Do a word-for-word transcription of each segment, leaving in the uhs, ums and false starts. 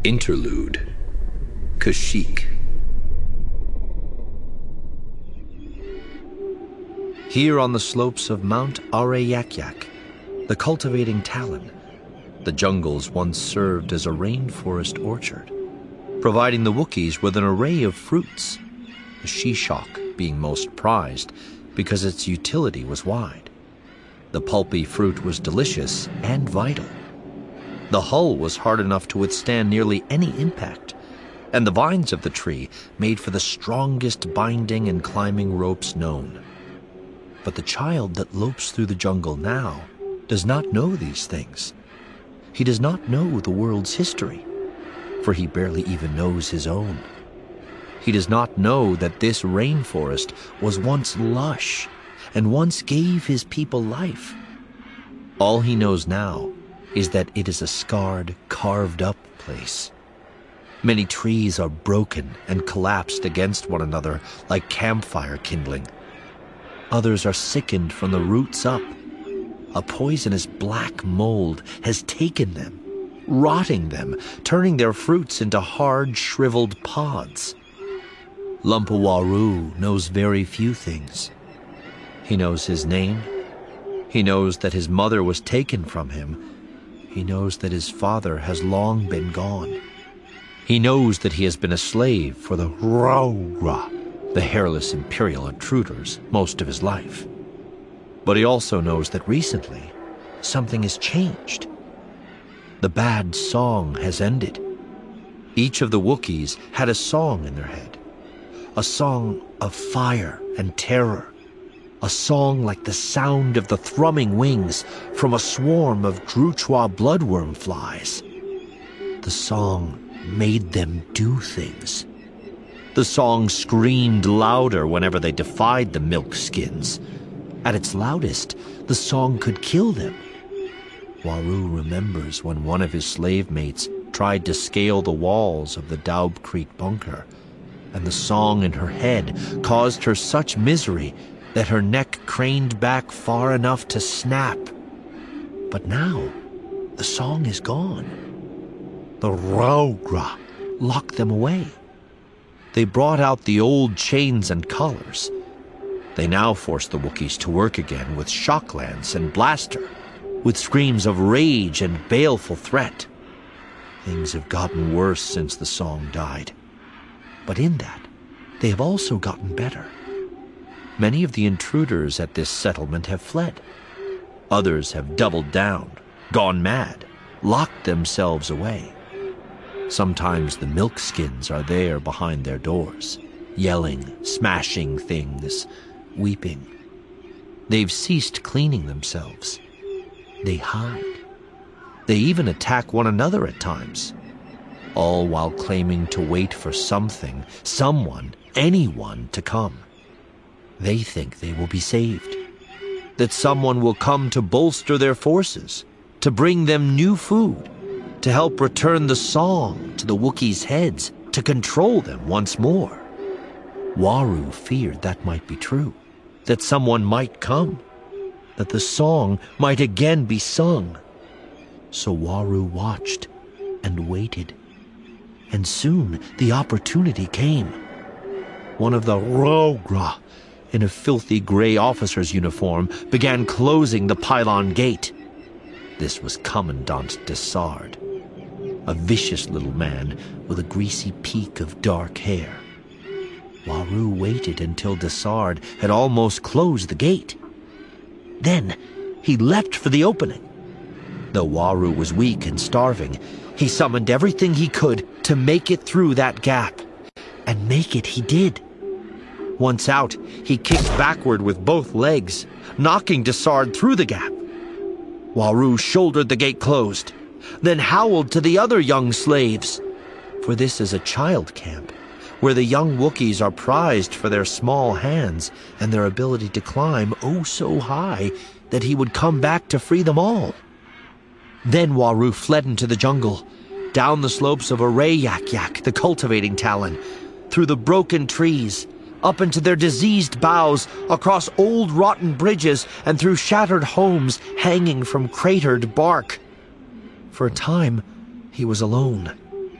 Interlude. Kashyyyk. Here on the slopes of Mount Are-Yak-Yak, the cultivating Talon, the jungles once served as a rainforest orchard, providing the Wookiees with an array of fruits, the shishok being most prized because its utility was wide. The pulpy fruit was delicious and vital. The hull was hard enough to withstand nearly any impact, and the vines of the tree made for the strongest binding and climbing ropes known. But the child that lopes through the jungle now does not know these things. He does not know the world's history, for he barely even knows his own. He does not know that this rainforest was once lush and once gave his people life. All he knows now is that it is a scarred, carved-up place. Many trees are broken and collapsed against one another like campfire kindling. Others are sickened from the roots up. A poisonous black mold has taken them, rotting them, turning their fruits into hard, shriveled pods. Lumpawaru knows very few things. He knows his name. He knows that his mother was taken from him. He knows that his father has long been gone. He knows that he has been a slave for the Raugra, the hairless imperial intruders, most of his life. But he also knows that recently, something has changed. The bad song has ended. Each of the Wookiees had a song in their head, a song of fire and terror, a song like the sound of the thrumming wings from a swarm of Druchwa bloodworm flies. The song made them do things. The song screamed louder whenever they defied the milk skins. At its loudest, the song could kill them. Waru remembers when one of his slave mates tried to scale the walls of the Daub Creek bunker, and the song in her head caused her such misery that her neck craned back far enough to snap. But now, the song is gone. The Raugra locked them away. They brought out the old chains and collars. They now forced the Wookiees to work again with shocklance and blaster, with screams of rage and baleful threat. Things have gotten worse since the song died. But in that, they have also gotten better. Many of the intruders at this settlement have fled. Others have doubled down, gone mad, locked themselves away. Sometimes the milkskins are there behind their doors, yelling, smashing things, weeping. They've ceased cleaning themselves. They hide. They even attack one another at times, all while claiming to wait for something, someone, anyone to come. They think they will be saved, that someone will come to bolster their forces, to bring them new food, to help return the song to the Wookiees' heads, to control them once more. Waru feared that might be true, that someone might come, that the song might again be sung. So Waru watched and waited, and soon the opportunity came. One of the Raugra, in a filthy gray officer's uniform, began closing the pylon gate. This was Commandant Desard, a vicious little man with a greasy peak of dark hair. Waru waited until Desard had almost closed the gate. Then he leapt for the opening. Though Waru was weak and starving, he summoned everything he could to make it through that gap. And make it he did. Once out, he kicked backward with both legs, knocking Desard through the gap. Waru shouldered the gate closed, then howled to the other young slaves. For this is a child camp, where the young Wookiees are prized for their small hands and their ability to climb oh so high that he would come back to free them all. Then Waru fled into the jungle, down the slopes of Are-Yak-Yak, the cultivating Talon, through the broken trees, up into their diseased boughs, across old rotten bridges, and through shattered homes hanging from cratered bark. For a time, he was alone.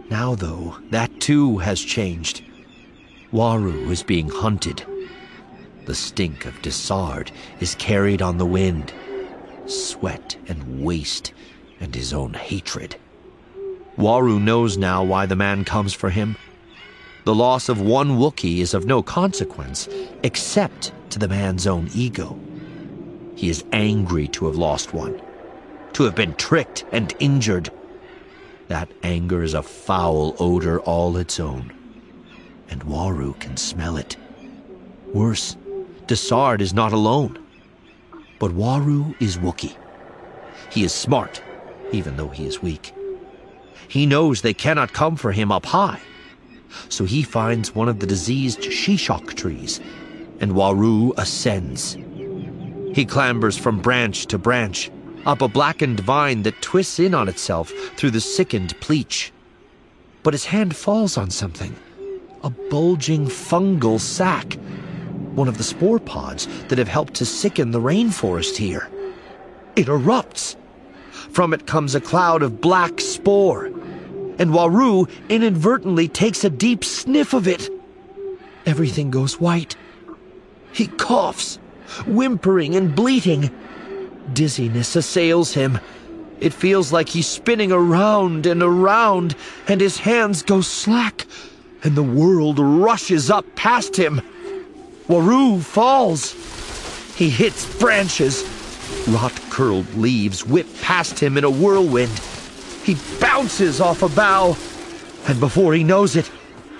Now, though, that too has changed. Waru is being hunted. The stink of Desard is carried on the wind. Sweat and waste and his own hatred. Waru knows now why the man comes for him. The loss of one Wookiee is of no consequence, except to the man's own ego. He is angry to have lost one, to have been tricked and injured. That anger is a foul odor all its own, and Waru can smell it. Worse, Desard is not alone. But Waru is Wookiee. He is smart, even though he is weak. He knows they cannot come for him up high, so he finds one of the diseased shishok trees, and Waru ascends. He clambers from branch to branch, up a blackened vine that twists in on itself through the sickened pleach. But his hand falls on something, a bulging fungal sac, one of the spore pods that have helped to sicken the rainforest here. It erupts. From it comes a cloud of black spore, and Waru inadvertently takes a deep sniff of it. Everything goes white. He coughs, whimpering and bleating. Dizziness assails him. It feels like he's spinning around and around, and his hands go slack, and the world rushes up past him. Waru falls. He hits branches. Rot-curled leaves whip past him in a whirlwind. He bounces off a bough, and before he knows it,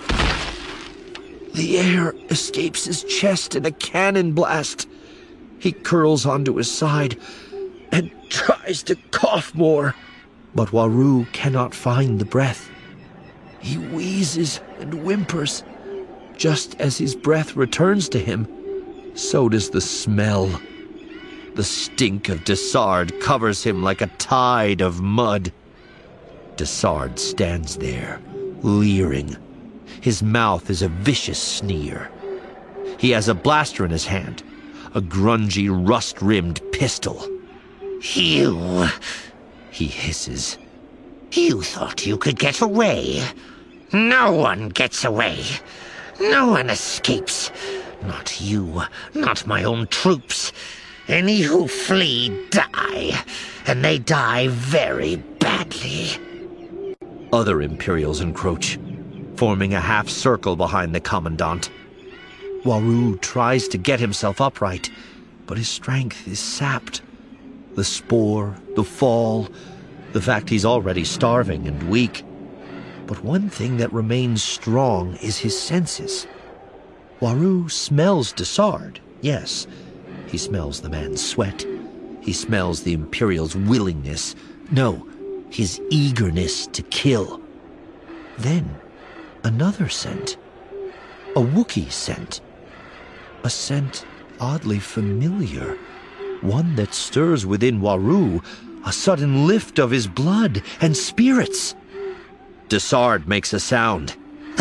the air escapes his chest in a cannon blast. He curls onto his side and tries to cough more, but Waru cannot find the breath. He wheezes and whimpers. Just as his breath returns to him, so does the smell. The stink of Desard covers him like a tide of mud. Desard stands there, leering. His mouth is a vicious sneer. He has a blaster in his hand, a grungy, rust-rimmed pistol. You, he hisses. You thought you could get away? No one gets away. No one escapes. Not you, not my own troops. Any who flee die, and they die very badly. Other Imperials encroach, forming a half circle behind the Commandant. Waru tries to get himself upright, but his strength is sapped. The spore, the fall, the fact he's already starving and weak. But one thing that remains strong is his senses. Waru smells Desard, yes. He smells the man's sweat. He smells the Imperial's willingness. No, his eagerness to kill. Then, another scent. A Wookiee scent. A scent oddly familiar. One that stirs within Waru a sudden lift of his blood and spirits. Desard makes a sound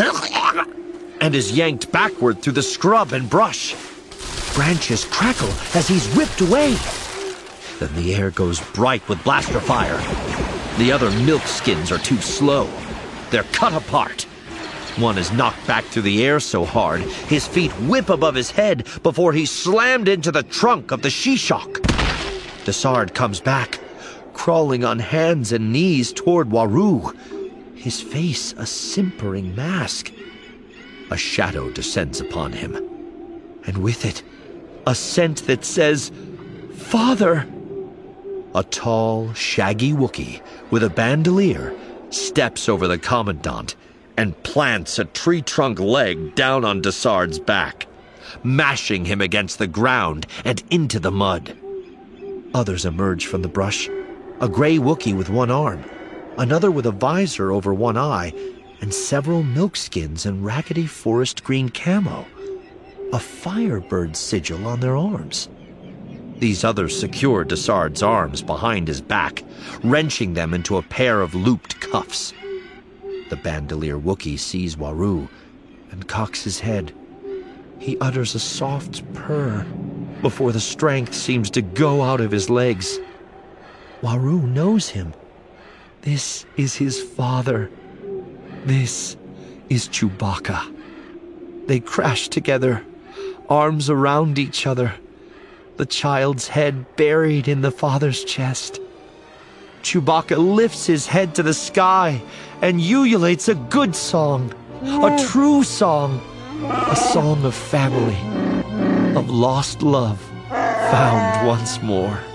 and is yanked backward through the scrub and brush. Branches crackle as he's whipped away. Then the air goes bright with blaster fire. The other milkskins are too slow. They're cut apart. One is knocked back through the air so hard, his feet whip above his head before he's slammed into the trunk of the shishok. Desard comes back, crawling on hands and knees toward Waru, his face a simpering mask. A shadow descends upon him, and with it, a scent that says, "Father!" A tall, shaggy Wookiee with a bandolier steps over the Commandant and plants a tree-trunk leg down on Desard's back, mashing him against the ground and into the mud. Others emerge from the brush, a gray Wookiee with one arm, another with a visor over one eye, and several milkskins and raggedy forest green camo, a firebird sigil on their arms. These others secure Desard's arms behind his back, wrenching them into a pair of looped cuffs. The bandolier Wookiee sees Waru and cocks his head. He utters a soft purr before the strength seems to go out of his legs. Waru knows him. This is his father. This is Chewbacca. They crash together, arms around each other, the child's head buried in the father's chest. Chewbacca lifts his head to the sky and ululates a good song, a true song, a song of family, of lost love found once more.